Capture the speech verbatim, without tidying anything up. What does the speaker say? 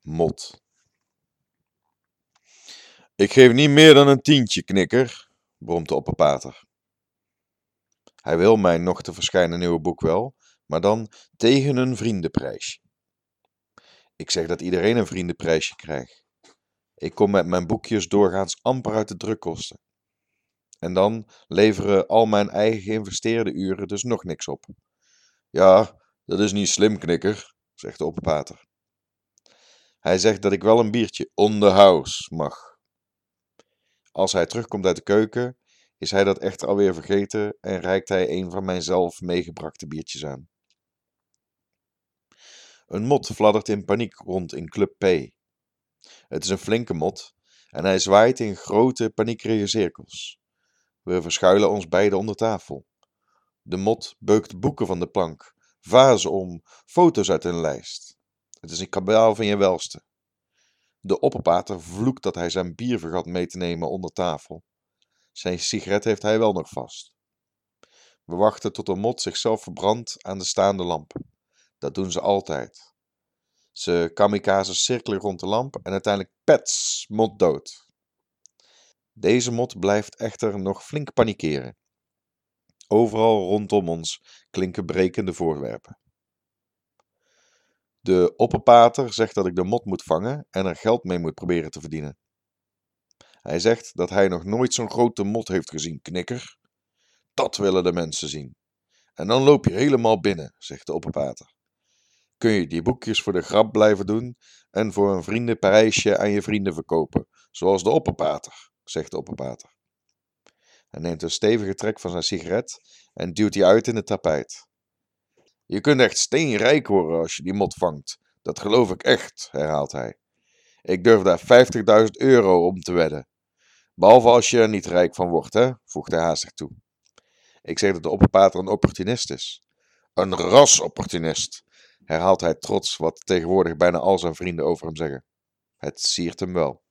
Mot. Ik geef niet meer dan een tientje, knikker, bromt de opperpater. Hij wil mijn nog te verschijnen nieuwe boek wel, maar dan tegen een vriendenprijsje. Ik zeg dat iedereen een vriendenprijsje krijgt. Ik kom met mijn boekjes doorgaans amper uit de drukkosten. En dan leveren al mijn eigen geïnvesteerde uren dus nog niks op. Ja, dat is niet slim, knikker, zegt de opperpater. Hij zegt dat ik wel een biertje on the house mag. Als hij terugkomt uit de keuken, is hij dat echter alweer vergeten en reikt hij een van mijn zelf meegebrachte biertjes aan. Een mot fladdert in paniek rond in Club P. Het is een flinke mot en hij zwaait in grote paniekerige cirkels. We verschuilen ons beiden onder tafel. De mot beukt boeken van de plank, vazen om, foto's uit hun lijst. Het is een kabaal van je welste. De opperpater vloekt dat hij zijn bier vergat mee te nemen onder tafel. Zijn sigaret heeft hij wel nog vast. We wachten tot de mot zichzelf verbrandt aan de staande lamp. Dat doen ze altijd. Ze kamikaze cirkelen rond de lamp en uiteindelijk pets, mot dood. Deze mot blijft echter nog flink panikeren. Overal rondom ons klinken brekende voorwerpen. De opperpater zegt dat ik de mot moet vangen en er geld mee moet proberen te verdienen. Hij zegt dat hij nog nooit zo'n grote mot heeft gezien, knikker. Dat willen de mensen zien. En dan loop je helemaal binnen, zegt de opperpater. Kun je die boekjes voor de grap blijven doen en voor een vriendenprijsje aan je vrienden verkopen, zoals de opperpater, zegt de opperpater. Hij neemt een stevige trek van zijn sigaret en duwt die uit in het tapijt. Je kunt echt steenrijk worden als je die mot vangt. Dat geloof ik echt, herhaalt hij. Ik durf daar vijftigduizend euro om te wedden. Behalve als je er niet rijk van wordt, hè, voegt hij haastig toe. Ik zeg dat de opperpater een opportunist is. Een rasopportunist, herhaalt hij trots wat tegenwoordig bijna al zijn vrienden over hem zeggen. Het siert hem wel.